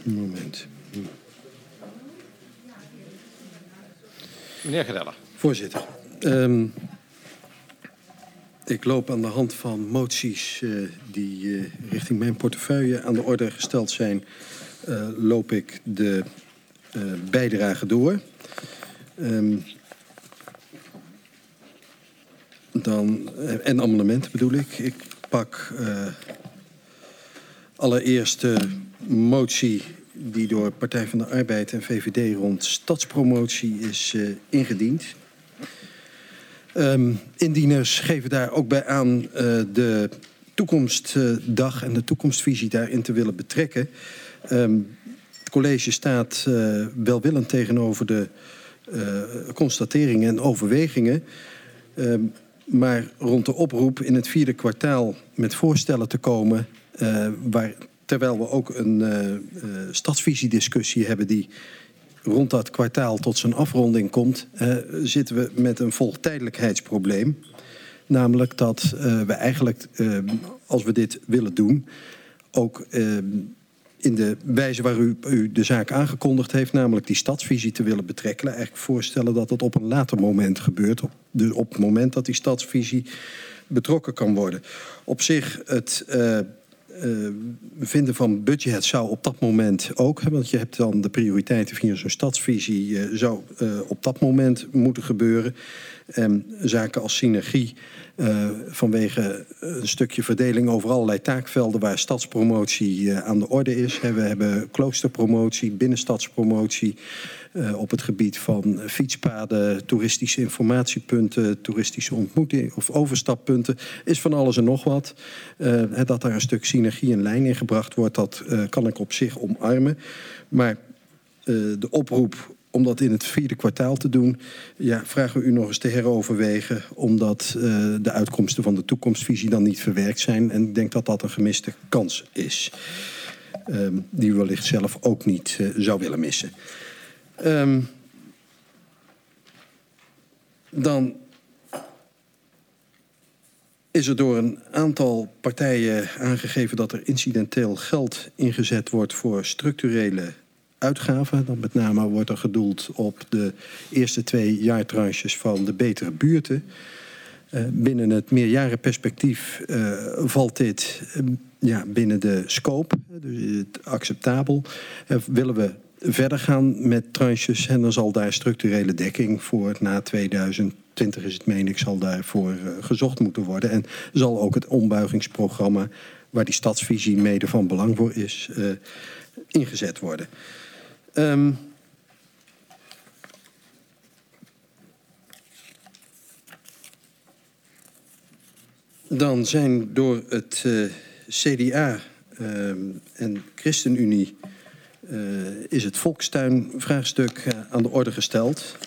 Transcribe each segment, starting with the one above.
Moment. Meneer Gedelle. Voorzitter. Ik loop aan de hand van moties die richting mijn portefeuille aan de orde gesteld zijn, loop ik de bijdrage door. En amendementen bedoel ik. Ik pak allereerst de motie die door Partij van de Arbeid en VVD rond stadspromotie is ingediend. Indieners geven daar ook bij aan de toekomstdag en de toekomstvisie daarin te willen betrekken. Het college staat welwillend tegenover de constateringen en overwegingen. Maar rond de oproep in het 4e kwartaal met voorstellen te komen, terwijl we ook een stadsvisiediscussie hebben die rond dat kwartaal tot zijn afronding komt, zitten we met een voltijdelijkheidsprobleem. Namelijk dat we eigenlijk, als we dit willen doen, ook in de wijze waar u de zaak aangekondigd heeft, namelijk die stadsvisie te willen betrekken, eigenlijk voorstellen dat het op een later moment gebeurt. Dus op het moment dat die stadsvisie betrokken kan worden. Op zich, het vinden van budget zou op dat moment ook, want je hebt dan de prioriteiten via zo'n stadsvisie, zou op dat moment moeten gebeuren. Zaken als synergie vanwege een stukje verdeling over allerlei taakvelden waar stadspromotie aan de orde is. We hebben kloosterpromotie, binnenstadspromotie op het gebied van fietspaden, toeristische informatiepunten, toeristische ontmoeting of overstappunten. Is van alles en nog wat. Dat daar een stuk synergie en lijn in gebracht wordt, dat kan ik op zich omarmen. Maar de oproep om dat in het 4e kwartaal te doen, ja, vragen we u nog eens te heroverwegen, omdat de uitkomsten van de toekomstvisie dan niet verwerkt zijn. En ik denk dat dat een gemiste kans is, die u wellicht zelf ook niet zou willen missen. Dan is er door een aantal partijen aangegeven dat er incidenteel geld ingezet wordt voor structurele uitgaven. Dan met name wordt er gedoeld op de eerste 2 jaartranches van de betere buurten. Binnen het meerjarenperspectief valt dit binnen de scope, dus acceptabel. Willen we verder gaan met tranches en dan zal daar structurele dekking voor na 2020 is het meen ik, zal daarvoor gezocht moeten worden. En zal ook het ombuigingsprogramma, waar die stadsvisie mede van belang voor is, ingezet worden. Dan zijn door het CDA en ChristenUnie is het volkstuinvraagstuk aan de orde gesteld.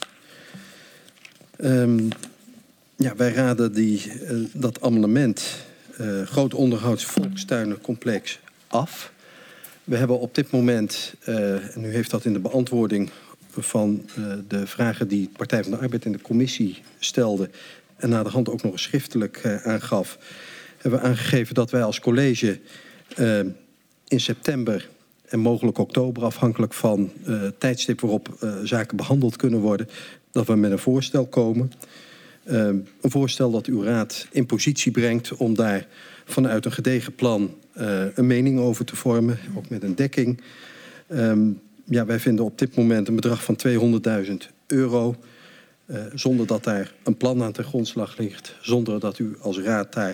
Wij raden dat amendement groot onderhouds volkstuinencomplex af. We hebben op dit moment, en u heeft dat in de beantwoording van de vragen die Partij van de Arbeid in de commissie stelde en naderhand ook nog eens schriftelijk aangaf, hebben we aangegeven dat wij als college in september en mogelijk oktober, afhankelijk van het tijdstip waarop zaken behandeld kunnen worden, dat we met een voorstel komen. Een voorstel dat uw raad in positie brengt om daar vanuit een gedegen plan een mening over te vormen, ook met een dekking. Wij vinden op dit moment een bedrag van €200.000, zonder dat daar een plan aan ten grondslag ligt, zonder dat u als raad daar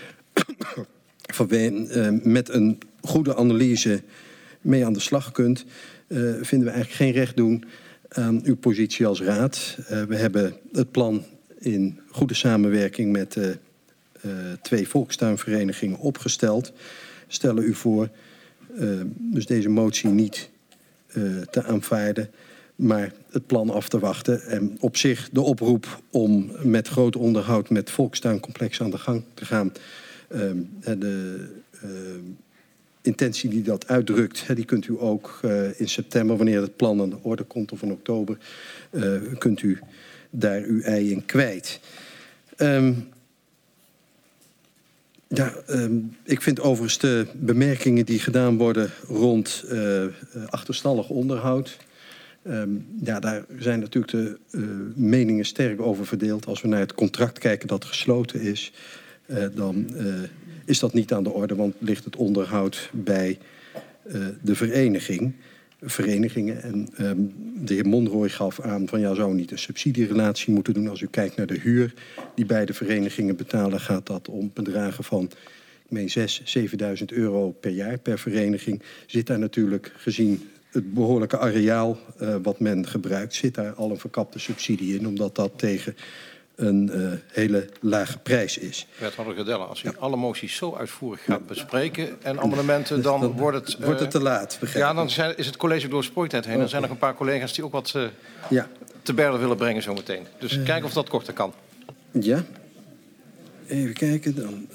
met een goede analyse mee aan de slag kunt, vinden we eigenlijk geen recht doen aan uw positie als raad. We hebben het plan in goede samenwerking met de 2 volkstuinverenigingen opgesteld. Stellen u voor dus deze motie niet te aanvaarden, maar het plan af te wachten. En op zich de oproep om met groot onderhoud met volkstuincomplex aan de gang te gaan. De intentie die dat uitdrukt, die kunt u ook in september, wanneer het plan aan de orde komt, of in oktober, kunt u daar uw ei in kwijt. Ja, ik vind overigens de bemerkingen die gedaan worden rond achterstallig onderhoud. Ja, daar zijn natuurlijk de meningen sterk over verdeeld. Als we naar het contract kijken dat gesloten is, dan is dat niet aan de orde, want ligt het onderhoud bij de verenigingen. En de heer Monroy gaf aan van ja, zou niet een subsidierelatie moeten doen. Als u kijkt naar de huur die beide verenigingen betalen, gaat dat om bedragen van, ik meen 6.000, 7.000 euro per jaar per vereniging. Zit daar natuurlijk, gezien het behoorlijke areaal wat men gebruikt, zit daar al een verkapte subsidie in, omdat dat tegen een hele lage prijs is. Wethouder Gedelle, als u alle moties zo uitvoerig gaat bespreken en amendementen, dan wordt het te laat. Ja, dan is het college door spooitijd heen. Dan zijn er een paar collega's die ook wat te berden willen brengen zometeen. Dus kijken of dat korter kan. Ja. Even kijken dan.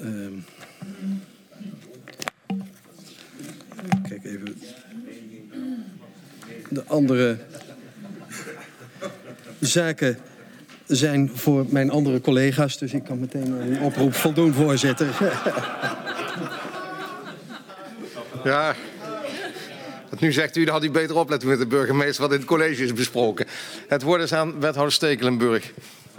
Kijk even. De andere zaken zijn voor mijn andere collega's, dus ik kan meteen een oproep voldoen, voorzitter. Ja, want nu zegt u, dan had u beter opletten met de burgemeester wat in het college is besproken. Het woord is aan wethouder Stekelenburg.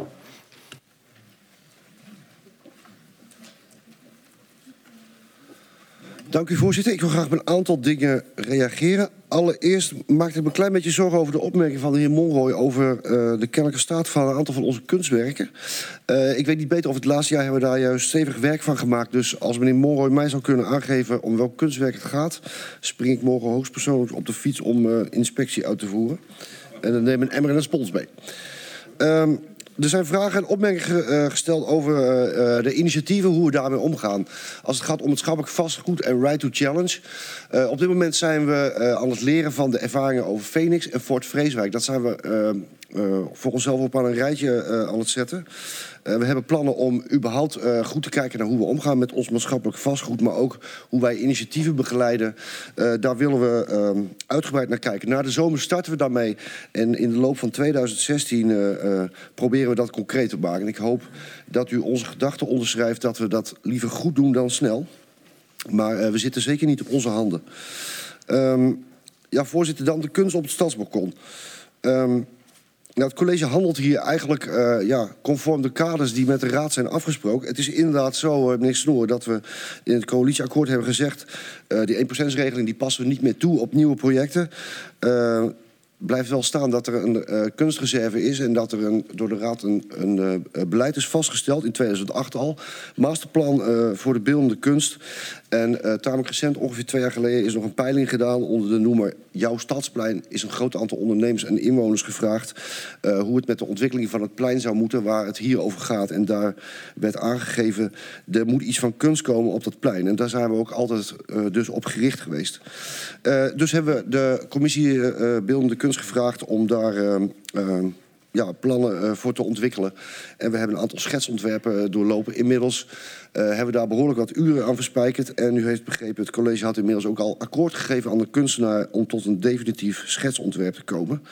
Dank u, voorzitter. Ik wil graag op een aantal dingen reageren. Allereerst maakte ik me een klein beetje zorgen over de opmerking van de heer Monroy over de kennelijke staat van een aantal van onze kunstwerken. Ik weet niet beter of het laatste jaar hebben we daar juist stevig werk van gemaakt. Dus als meneer Monroy mij zou kunnen aangeven om welk kunstwerk het gaat, spring ik morgen hoogstpersoonlijk op de fiets om inspectie uit te voeren. En dan neem ik een emmer en een spons mee. Er zijn vragen en opmerkingen gesteld over de initiatieven, hoe we daarmee omgaan. Als het gaat om het schappelijk vastgoed en Right to Challenge. Op dit moment zijn we aan het leren van de ervaringen over Phoenix en Fort Vreeswijk. Dat zijn we voor onszelf op aan een rijtje aan het zetten. We hebben plannen om überhaupt goed te kijken naar hoe we omgaan met ons maatschappelijk vastgoed, maar ook hoe wij initiatieven begeleiden. Daar willen we uitgebreid naar kijken. Na de zomer starten we daarmee en in de loop van 2016 proberen we dat concreet te maken. En ik hoop dat u onze gedachten onderschrijft dat we dat liever goed doen dan snel. Maar we zitten zeker niet op onze handen. Ja, voorzitter, dan de kunst op het stadsbalkon. Nou, het college handelt hier eigenlijk conform de kaders die met de raad zijn afgesproken. Het is inderdaad zo, meneer Snoer, dat we in het coalitieakkoord hebben gezegd, die 1%-regeling die passen we niet meer toe op nieuwe projecten. Blijft wel staan dat er een kunstreserve is en dat er door de raad een beleid is vastgesteld, in 2008 al. Masterplan voor de beeldende kunst. En tamelijk recent, ongeveer 2 jaar geleden, is nog een peiling gedaan onder de noemer Jouw Stadsplein. Is een groot aantal ondernemers en inwoners gevraagd hoe het met de ontwikkeling van het plein zou moeten, waar het hier over gaat. En daar werd aangegeven, er moet iets van kunst komen op dat plein. En daar zijn we ook altijd dus op gericht geweest. Dus hebben we de commissie Beeldende Kunst gevraagd om daar plannen voor te ontwikkelen. En we hebben een aantal schetsontwerpen doorlopen. Inmiddels hebben we daar behoorlijk wat uren aan verspijkerd. En u heeft begrepen, het college had inmiddels ook al akkoord gegeven aan de kunstenaar om tot een definitief schetsontwerp te komen.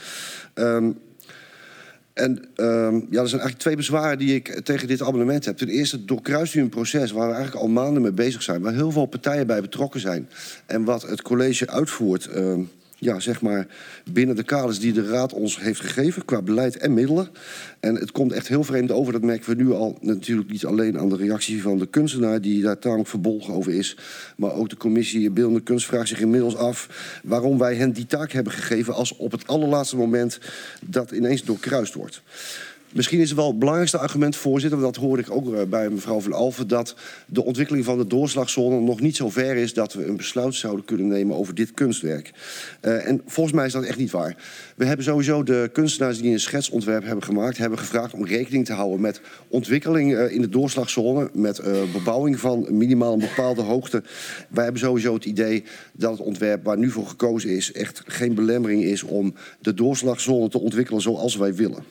Er zijn eigenlijk 2 bezwaren die ik tegen dit amendement heb. Ten eerste doorkruist u een proces waar we eigenlijk al maanden mee bezig zijn, waar heel veel partijen bij betrokken zijn. En wat het college uitvoert, zeg maar binnen de kaders die de raad ons heeft gegeven qua beleid en middelen. En het komt echt heel vreemd over. Dat merken we nu al, natuurlijk niet alleen aan de reactie van de kunstenaar die daar tamelijk verbolgen over is, maar ook de commissie Beeldende Kunst vraagt zich inmiddels af waarom wij hen die taak hebben gegeven als op het allerlaatste moment dat ineens doorkruist wordt. Misschien is het wel het belangrijkste argument, voorzitter, want dat hoorde ik ook bij mevrouw Van Alphen, dat de ontwikkeling van de doorslagzone nog niet zo ver is dat we een besluit zouden kunnen nemen over dit kunstwerk. En volgens mij is dat echt niet waar. We hebben sowieso de kunstenaars die een schetsontwerp hebben gemaakt, hebben gevraagd om rekening te houden met ontwikkeling in de doorslagzone, met bebouwing van minimaal een bepaalde hoogte. Wij hebben sowieso het idee dat het ontwerp waar nu voor gekozen is echt geen belemmering is om de doorslagzone te ontwikkelen zoals wij willen.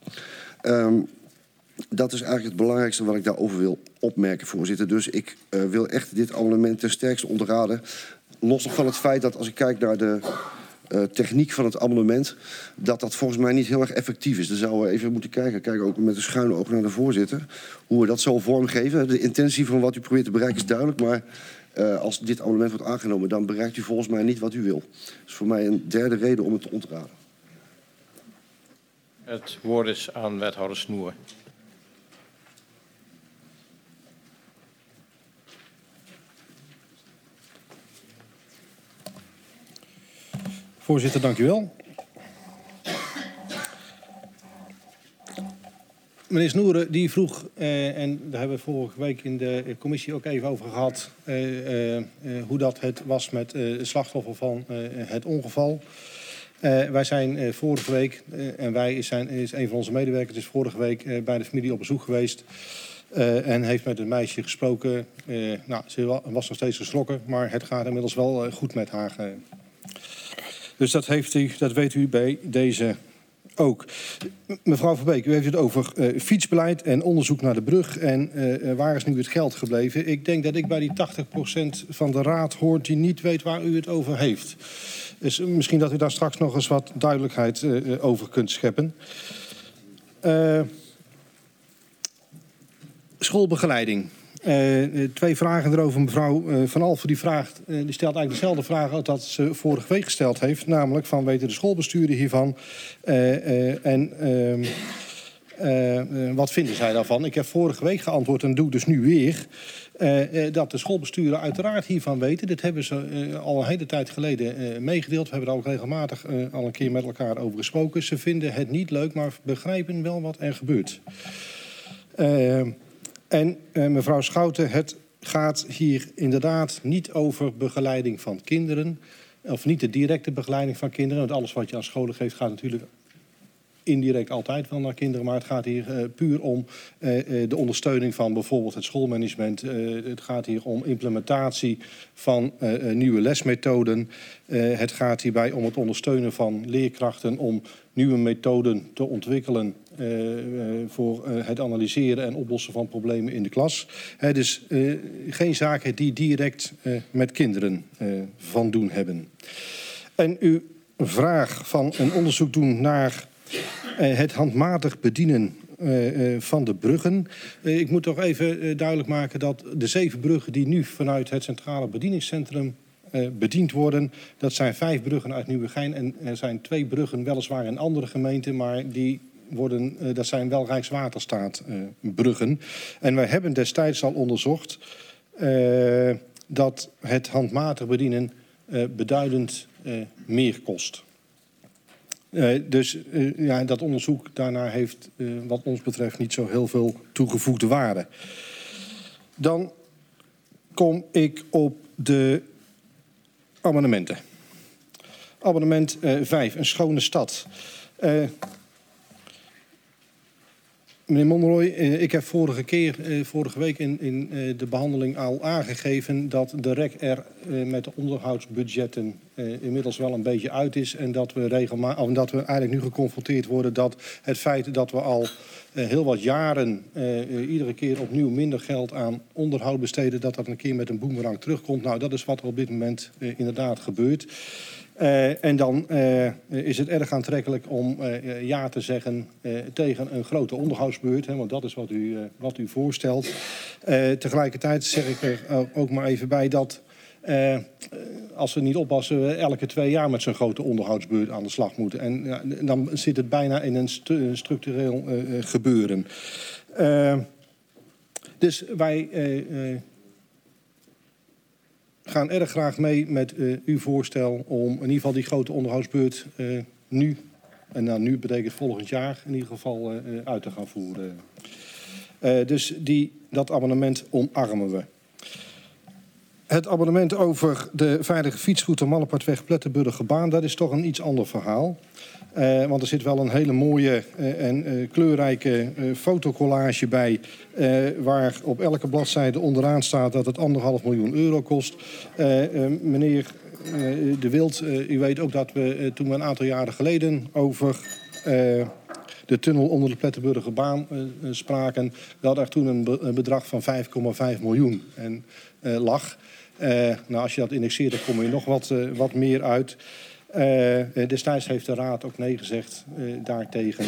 Dat is eigenlijk het belangrijkste wat ik daarover wil opmerken, voorzitter. Dus ik wil echt dit amendement ten sterkste onderraden. Los nog van het feit dat als ik kijk naar de techniek van het amendement, dat volgens mij niet heel erg effectief is. Dan zouden we even moeten kijken ook met een schuine oog naar de voorzitter, hoe we dat zo vormgeven. De intentie van wat u probeert te bereiken is duidelijk, maar als dit amendement wordt aangenomen, dan bereikt u volgens mij niet wat u wil. Dat is voor mij een derde reden om het te ontraden. Het woord is aan wethouder Snoer. Voorzitter, dank u wel. Meneer Snoeren die vroeg, en daar hebben we vorige week in de commissie ook even over gehad, hoe dat het was met het slachtoffer van het ongeval. Wij zijn vorige week, en wij is een van onze medewerkers, is vorige week bij de familie op bezoek geweest. En heeft met een meisje gesproken. Ze was nog steeds geschrokken, maar het gaat inmiddels wel goed met haar. Dus dat weet u bij deze ook. Mevrouw Verbeek, u heeft het over fietsbeleid en onderzoek naar de brug. En waar is nu het geld gebleven? Ik denk dat ik bij die 80% van de raad hoor die niet weet waar u het over heeft. Dus misschien dat u daar straks nog eens wat duidelijkheid over kunt scheppen. Schoolbegeleiding. 2 vragen erover. Mevrouw Van Alphen die stelt eigenlijk dezelfde vraag als dat ze vorige week gesteld heeft. Namelijk van weten de schoolbesturen hiervan wat vinden zij daarvan? Ik heb vorige week geantwoord en doe dus nu weer dat de schoolbesturen uiteraard hiervan weten. Dit hebben ze al een hele tijd geleden meegedeeld. We hebben er ook regelmatig al een keer met elkaar over gesproken. Ze vinden het niet leuk, maar begrijpen wel wat er gebeurt. En mevrouw Schouten, het gaat hier inderdaad niet over begeleiding van kinderen. Of niet de directe begeleiding van kinderen. Want alles wat je aan scholen geeft gaat natuurlijk indirect altijd wel naar kinderen. Maar het gaat hier puur om de ondersteuning van bijvoorbeeld het schoolmanagement. Het gaat hier om implementatie van nieuwe lesmethoden. Het gaat hierbij om het ondersteunen van leerkrachten om nieuwe methoden te ontwikkelen voor het analyseren en oplossen van problemen in de klas. Dus geen zaken die direct met kinderen van doen hebben. En uw vraag van een onderzoek doen naar het handmatig bedienen van de bruggen. Ik moet toch even duidelijk maken dat de 7 bruggen die nu vanuit het Centrale Bedieningscentrum bediend worden, dat zijn 5 bruggen uit Nieuwegein. En er zijn 2 bruggen weliswaar in andere gemeenten, maar dat zijn wel Rijkswaterstaat-bruggen. En wij hebben destijds al onderzocht dat het handmatig bedienen beduidend meer kost. Dus dat onderzoek daarna heeft wat ons betreft niet zo heel veel toegevoegde waarde. Dan kom ik op de amendementen. Amendement 5, een schone stad. Meneer Monroy, ik heb vorige week in de behandeling al aangegeven dat de REC er met de onderhoudsbudgetten inmiddels wel een beetje uit is. En dat we eigenlijk nu geconfronteerd worden dat het feit dat we al heel wat jaren iedere keer opnieuw minder geld aan onderhoud besteden, dat een keer met een boemerang terugkomt. Nou, dat is wat er op dit moment inderdaad gebeurt. En dan is het erg aantrekkelijk om ja te zeggen tegen een grote onderhoudsbeurt. Want dat is wat u voorstelt. Tegelijkertijd zeg ik er ook maar even bij dat als we niet oppassen, we elke 2 jaar met zo'n grote onderhoudsbeurt aan de slag moeten. En dan zit het bijna in een structureel gebeuren. Dus wij gaan erg graag mee met uw voorstel om in ieder geval die grote onderhoudsbeurt nu, en nu betekent volgend jaar, in ieder geval uit te gaan voeren. Dus dat amendement omarmen we. Het amendement over de veilige fietsroute Mallepartweg-Plettenburgerbaan, dat is toch een iets ander verhaal. Want er zit wel een hele mooie en kleurrijke fotocollage bij, waar op elke bladzijde onderaan staat dat het €1,5 miljoen kost. Meneer De Wild, u weet ook dat we toen we een aantal jaren geleden over de tunnel onder de Plettenburgerbaan spraken, dat er toen een bedrag van 5,5 miljoen lag. Als je dat indexeert, dan kom je nog wat meer uit. Destijds heeft de Raad ook nee gezegd daartegen.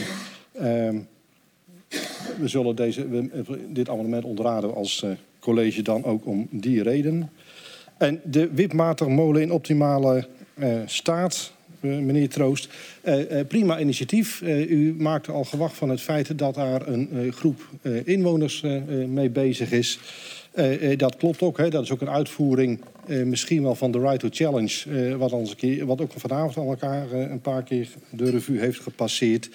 We zullen dit amendement ontraden als college dan ook om die reden. En de wipwatermolen in optimale staat, meneer Troost. Prima initiatief. U maakte al gewag van het feit dat daar een groep inwoners mee bezig is. Dat klopt ook. Hè. Dat is ook een uitvoering misschien wel van de Right to Challenge. Wat ook vanavond al elkaar een paar keer de revue heeft gepasseerd.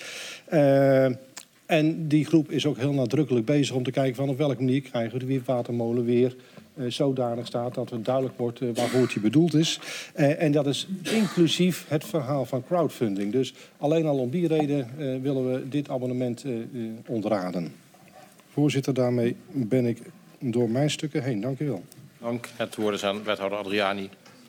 En die groep is ook heel nadrukkelijk bezig om te kijken van op welke manier krijgen we de wipwatermolen weer zodanig staat dat het duidelijk wordt waarvoor die bedoeld is. En dat is inclusief het verhaal van crowdfunding. Dus alleen al om die reden willen we dit abonnement ontraden. Voorzitter, daarmee ben ik door mijn stukken heen. Dank u wel. Dank. Het woord is aan wethouder Adriani.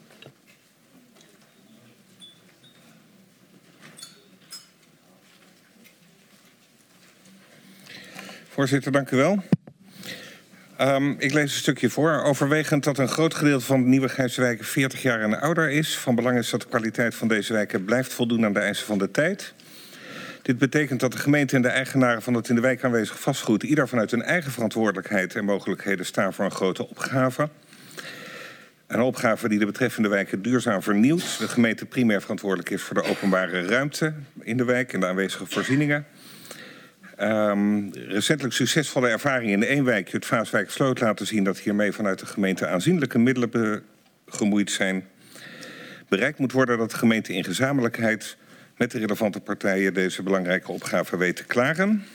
Voorzitter, dank u wel. Ik lees een stukje voor. Overwegend dat een groot gedeelte van de nieuwigheidswijken 40 jaar en ouder is. Van belang is dat de kwaliteit van deze wijken blijft voldoen aan de eisen van de tijd. Dit betekent dat de gemeente en de eigenaren van het in de wijk aanwezig vastgoed ieder vanuit hun eigen verantwoordelijkheid en mogelijkheden staan voor een grote opgave. Een opgave die de betreffende wijken duurzaam vernieuwt. De gemeente primair verantwoordelijk is voor de openbare ruimte in de wijk en de aanwezige voorzieningen. Recentelijk succesvolle ervaringen in de eenwijk, het Vaaswijkersloot, laten zien dat hiermee vanuit de gemeente aanzienlijke middelen gemoeid zijn. Bereikt moet worden dat de gemeente in gezamenlijkheid met de relevante partijen deze belangrijke opgave weet te klaren.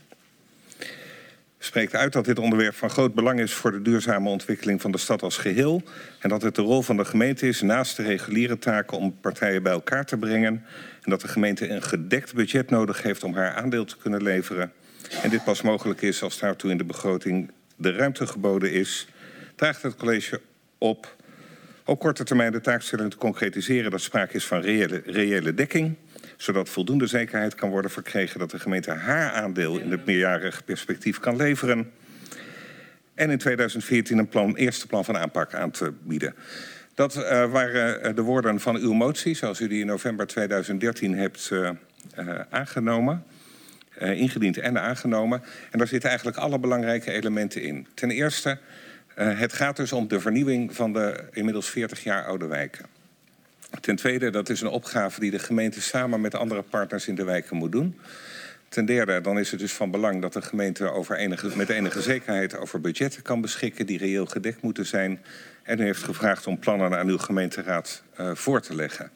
Spreekt uit dat dit onderwerp van groot belang is voor de duurzame ontwikkeling van de stad als geheel. En dat het de rol van de gemeente is naast de reguliere taken om partijen bij elkaar te brengen. En dat de gemeente een gedekt budget nodig heeft om haar aandeel te kunnen leveren. En dit pas mogelijk is als daartoe in de begroting de ruimte geboden is. Draagt het college op korte termijn de taakstelling te concretiseren dat sprake is van reële dekking. Zodat voldoende zekerheid kan worden verkregen dat de gemeente haar aandeel in het meerjarige perspectief kan leveren. En in 2014 een eerste plan van aanpak aan te bieden. Dat waren de woorden van uw motie, zoals u die in november 2013 hebt aangenomen. Ingediend en aangenomen. En daar zitten eigenlijk alle belangrijke elementen in. Ten eerste, het gaat dus om de vernieuwing van de inmiddels 40 jaar oude wijken. Ten tweede, dat is een opgave die de gemeente samen met andere partners in de wijken moet doen. Ten derde, dan is het dus van belang dat de gemeente met enige zekerheid over budgetten kan beschikken die reëel gedekt moeten zijn. En u heeft gevraagd om plannen aan uw gemeenteraad voor te leggen.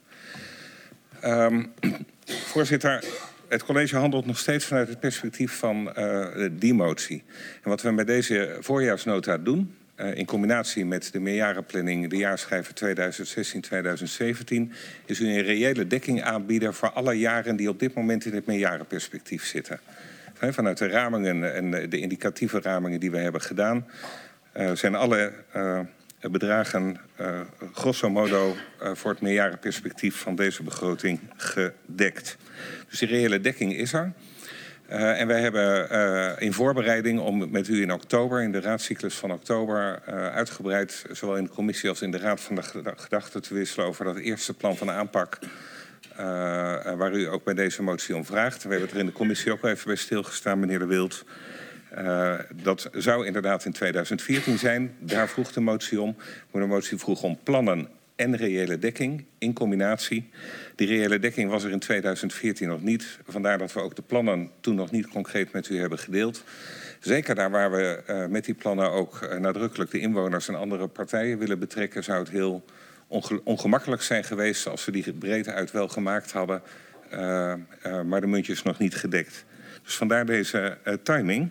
Voorzitter, het college handelt nog steeds vanuit het perspectief van die motie. En wat we met deze voorjaarsnota doen, in combinatie met de meerjarenplanning, de jaarschijven 2016-2017... is u een reële dekking aanbieden voor alle jaren die op dit moment in het meerjarenperspectief zitten. Vanuit de ramingen en de indicatieve ramingen die we hebben gedaan, zijn alle bedragen grosso modo voor het meerjarenperspectief van deze begroting gedekt. Dus die reële dekking is er. En wij hebben in voorbereiding om met u in oktober, in de raadscyclus van oktober, uitgebreid, zowel in de commissie als in de raad van de gedachten te wisselen over dat eerste plan van aanpak, waar u ook bij deze motie om vraagt. We hebben er in de commissie ook even bij stilgestaan, meneer De Wild. Dat zou inderdaad in 2014 zijn. Daar vroeg de motie om. Maar de motie vroeg om plannen en reële dekking in combinatie. Die reële dekking was er in 2014 nog niet. Vandaar dat we ook de plannen toen nog niet concreet met u hebben gedeeld. Zeker daar waar we met die plannen ook nadrukkelijk de inwoners en andere partijen willen betrekken, zou het heel ongemakkelijk zijn geweest als we die breedte uit wel gemaakt hadden, maar de muntjes nog niet gedekt. Dus vandaar deze timing.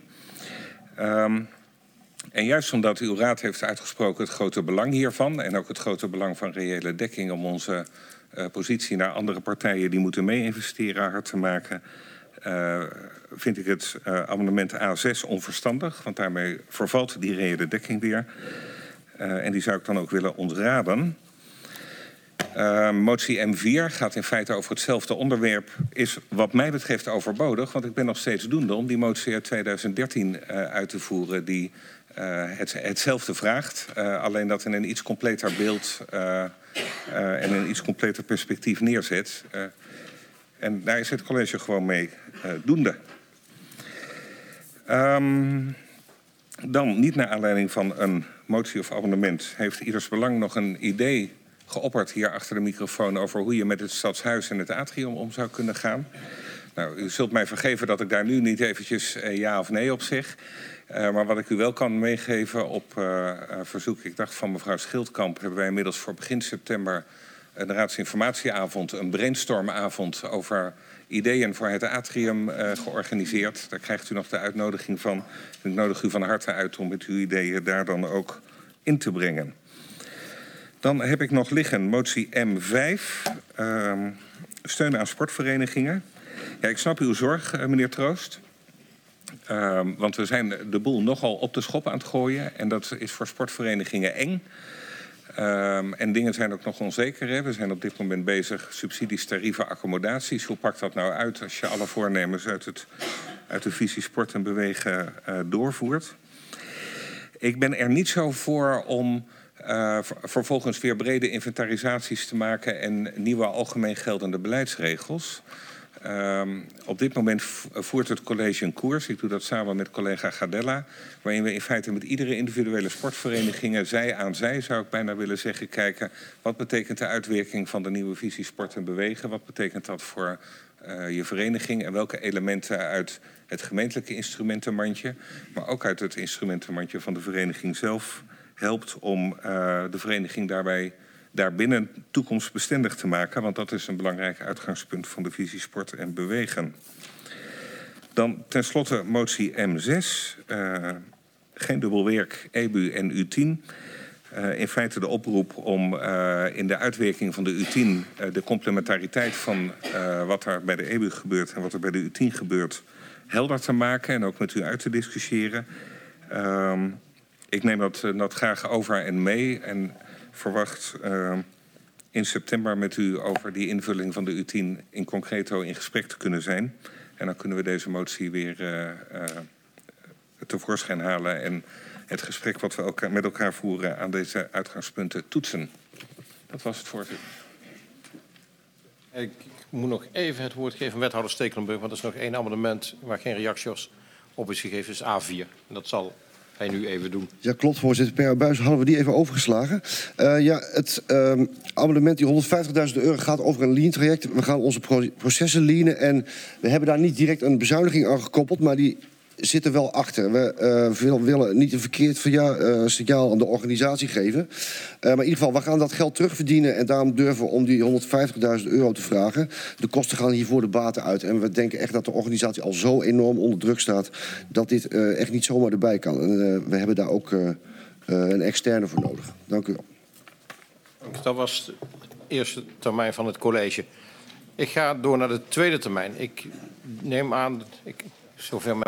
En juist omdat uw raad heeft uitgesproken het grote belang hiervan en ook het grote belang van reële dekking om onze positie naar andere partijen die moeten mee-investeren hard te maken, vind ik het amendement A6 onverstandig, want daarmee vervalt die reële dekking weer. En die zou ik dan ook willen ontraden. Motie M4 gaat in feite over hetzelfde onderwerp, is wat mij betreft overbodig, want ik ben nog steeds doende om die motie uit 2013 uit te voeren die hetzelfde vraagt. Alleen dat in een iets completer beeld en een iets completer perspectief neerzet. En daar is het college gewoon mee doende. Dan, niet naar aanleiding van een motie of amendement, heeft Ieders Belang nog een idee geopperd hier achter de microfoon over hoe je met het Stadshuis en het atrium om zou kunnen gaan. Nou, u zult mij vergeven dat ik daar nu niet eventjes ja of nee op zeg. Maar wat ik u wel kan meegeven op verzoek, ik dacht van mevrouw Schildkamp, hebben wij inmiddels voor begin september een raadsinformatieavond, een brainstormavond over ideeën voor het atrium georganiseerd. Daar krijgt u nog de uitnodiging van. Ik nodig u van harte uit om met uw ideeën daar dan ook in te brengen. Dan heb ik nog liggen motie M5, steun aan sportverenigingen. Ja, ik snap uw zorg, meneer Troost. Want we zijn de boel nogal op de schop aan het gooien. En dat is voor sportverenigingen eng. En dingen zijn ook nog onzeker. Hè? We zijn op dit moment bezig subsidies, tarieven, accommodaties. Hoe pakt dat nou uit als je alle voornemens uit de visie sport en bewegen doorvoert? Ik ben er niet zo voor om vervolgens weer brede inventarisaties te maken en nieuwe algemeen geldende beleidsregels. Op dit moment voert het college een koers, ik doe dat samen met collega Gardella, waarin we in feite met iedere individuele sportvereniging zij aan zij, zou ik bijna willen zeggen, kijken wat betekent de uitwerking van de nieuwe visie sport en bewegen, wat betekent dat voor je vereniging en welke elementen uit het gemeentelijke instrumentenmandje, maar ook uit het instrumentenmandje van de vereniging zelf helpt om de vereniging daarbinnen toekomstbestendig te maken. Want dat is een belangrijk uitgangspunt van de visie sport en bewegen. Dan tenslotte motie M6. Geen dubbelwerk, EBU en U10. In feite de oproep om in de uitwerking van de U10 de complementariteit van wat er bij de EBU gebeurt en wat er bij de U10 gebeurt helder te maken en ook met u uit te discussiëren. Ik neem dat graag over en mee en verwacht in september met u over die invulling van de U10 in concreto in gesprek te kunnen zijn. En dan kunnen we deze motie weer tevoorschijn halen en het gesprek wat we met elkaar voeren aan deze uitgangspunten toetsen. Dat was het, voorzitter. Ik moet nog even het woord geven aan wethouder Stekelenburg, want er is nog één amendement waar geen reactie op is gegeven, is A4. En dat zal hij nu even doen. Ja, klopt, voorzitter. Per Abuis hadden we die even overgeslagen. Het amendement, die €150.000 gaat over een lean-traject. We gaan onze processen leanen en we hebben daar niet direct een bezuiniging aan gekoppeld, maar die zit er wel achter. We willen niet een verkeerd signaal aan de organisatie geven. Maar in ieder geval, we gaan dat geld terugverdienen en daarom durven we om die €150.000 te vragen. De kosten gaan hiervoor de baten uit. En we denken echt dat de organisatie al zo enorm onder druk staat dat dit echt niet zomaar erbij kan. En we hebben daar ook een externe voor nodig. Dank u wel. Dat was de eerste termijn van het college. Ik ga door naar de tweede termijn. Ik neem aan, zover